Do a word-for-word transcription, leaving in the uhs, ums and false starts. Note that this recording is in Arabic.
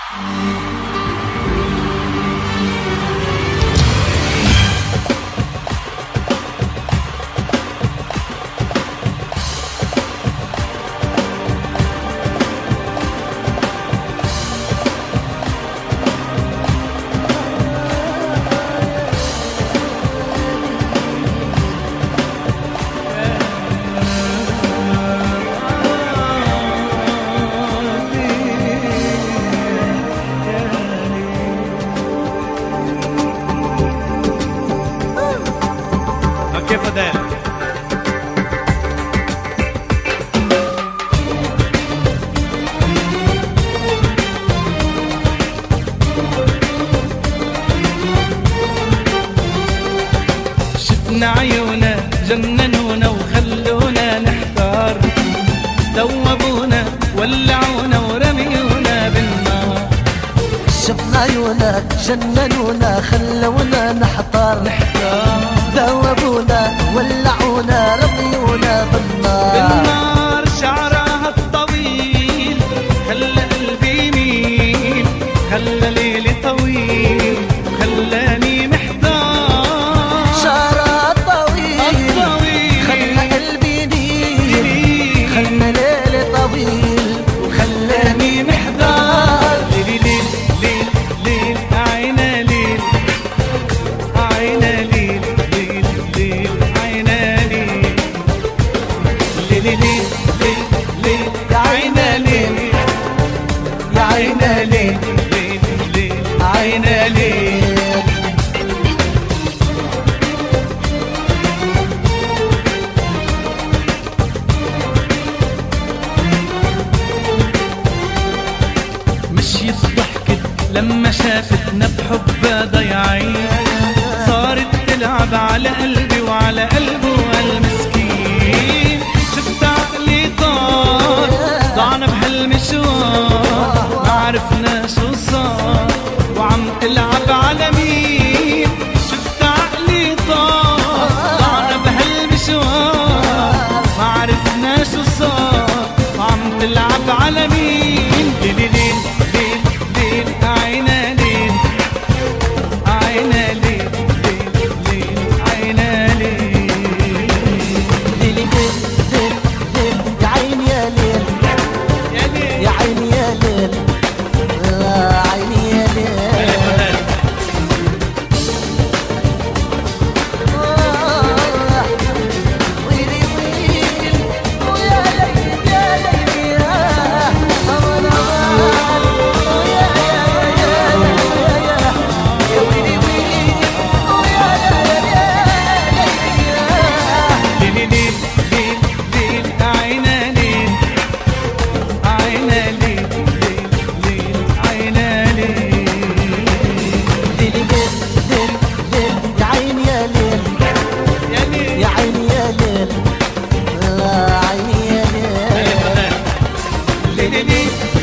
كيف ده شفنا عيونا جننونا وخلونا نحتار، ذوبونا ولعونا ورميونا بالنار. شفنا عيونا جننونا خلونا نحتار نحتار، ذوبونا ولعونا رميونا بالنار. بالنار شعرها الطويل خلى قلبي يميل، خلى ليلي طويل خلاني محتار. شعرها الطويل خلى قلبي يميل، خلى ليلي طويل وخلاني محتار. ليل ليل ليل ليل عينا ليل عينا ليل ليل ليل عينا ليل ليل ليل ليل ليل عينا ليل يا عينا ليل ليل ليل عينا ليل. مشيت ضحكت لما شافتنا بحبها ضيعين، صارت تلعب على قلبي وعلى قلبه المسكين. شفت عقلي طار ضعنا بهالمشوار، ما عرفنا شو صار وعم تلعب على مين. شفت عقلي طار ضعنا بهالمشوار، ما عرفنا شو صار وعم تلعب على مين. ليل ليل ليل ليل عينا ليل عينا ليل ليل ليل عينا ليل ليل ليل ليل ليل يا عيني يا ليل يا ليل يا عيني يا ليل يا عيني يا ليل. ويلي ويل ويا ليل يا ليل يا أمان أمان ويا يا يا يا يا ويلي ويل ويا ليل يا ليل. ليل ليل ليل ليل عينا ليل عينا ليل ليل ليل عينا ليل ليل ليل ليل ليل يا عيني يا ليل يا ليل يا عيني يا ليل يا عيني يا ليل. ليل ليل